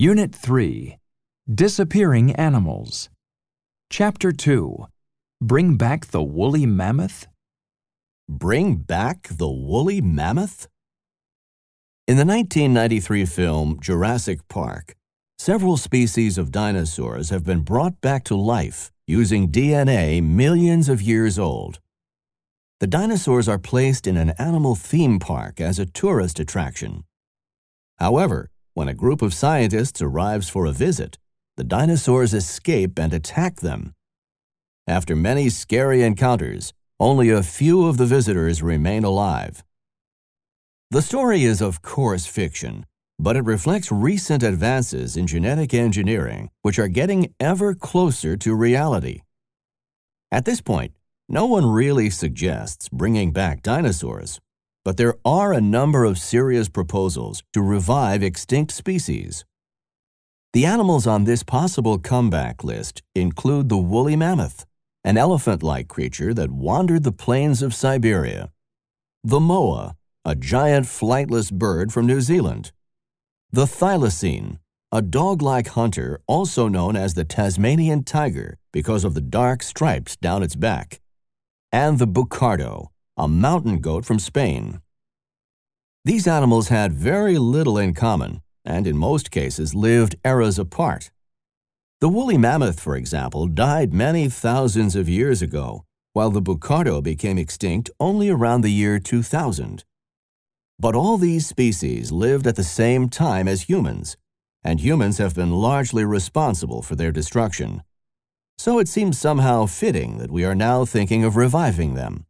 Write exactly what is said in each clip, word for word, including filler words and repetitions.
Unit three, Disappearing Animals. Chapter two, Bring Back the Woolly Mammoth? Bring back the woolly mammoth? In the nineteen ninety-three film Jurassic Park, several species of dinosaurs have been brought back to life using D N A millions of years old. The dinosaurs are placed in an animal theme park as a tourist attraction. However, when a group of scientists arrives for a visit, the dinosaurs escape and attack them. After many scary encounters, only a few of the visitors remain alive. The story is of course fiction, but it reflects recent advances in genetic engineering which are getting ever closer to reality. At this point, no one really suggests bringing back dinosaurs, but there are a number of serious proposals to revive extinct species. The animals on this possible comeback list include the woolly mammoth, an elephant-like creature that wandered the plains of Siberia; the moa, a giant flightless bird from New Zealand; the thylacine, a dog-like hunter also known as the Tasmanian tiger because of the dark stripes down its back; and the bucardo, a mountain goat from Spain. These animals had very little in common and in most cases lived eras apart. The woolly mammoth, for example, died many thousands of years ago, while the bucardo became extinct only around the year two thousand. But all these species lived at the same time as humans, and humans have been largely responsible for their destruction. So it seems somehow fitting that we are now thinking of reviving them.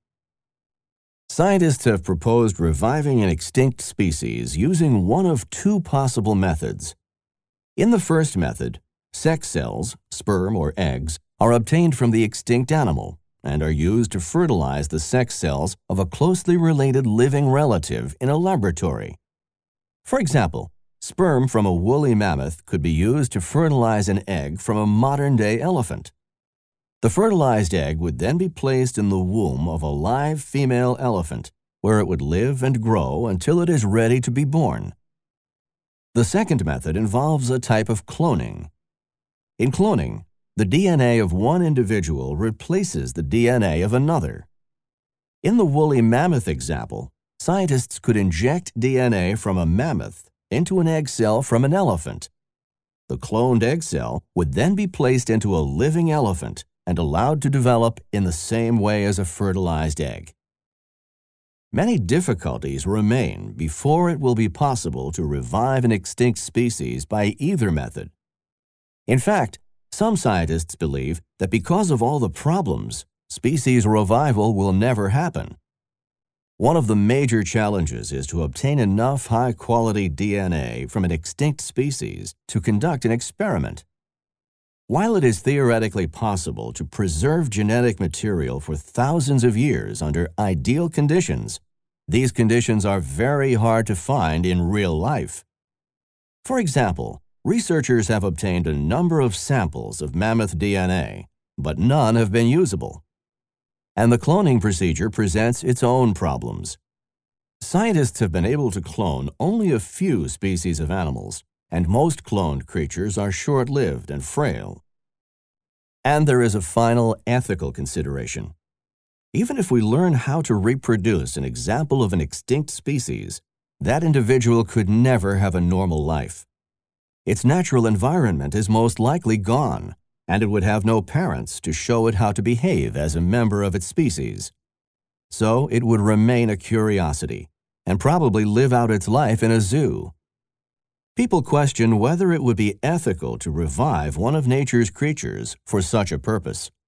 Scientists have proposed reviving an extinct species using one of two possible methods. In the first method, sex cells, sperm or eggs, are obtained from the extinct animal and are used to fertilize the sex cells of a closely related living relative in a laboratory. For example, sperm from a woolly mammoth could be used to fertilize an egg from a modern-day elephant. The fertilized egg would then be placed in the womb of a live female elephant, where it would live and grow until it is ready to be born. The second method involves a type of cloning. In cloning, the D N A of one individual replaces the D N A of another. In the woolly mammoth example, scientists could inject D N A from a mammoth into an egg cell from an elephant. The cloned egg cell would then be placed into a living elephant and allowed to develop in the same way as a fertilized egg. Many difficulties remain before it will be possible to revive an extinct species by either method. In fact, some scientists believe that because of all the problems, species revival will never happen. One of the major challenges is to obtain enough high-quality D N A from an extinct species to conduct an experiment. While it is theoretically possible to preserve genetic material for thousands of years under ideal conditions, these conditions are very hard to find in real life. For example, researchers have obtained a number of samples of mammoth D N A, but none have been usable. And the cloning procedure presents its own problems. Scientists have been able to clone only a few species of animals, and most cloned creatures are short-lived and frail. And there is a final ethical consideration. Even if we learn how to reproduce an example of an extinct species, that individual could never have a normal life. Its natural environment is most likely gone, and it would have no parents to show it how to behave as a member of its species. So it would remain a curiosity, and probably live out its life in a zoo. People question whether it would be ethical to revive one of nature's creatures for such a purpose.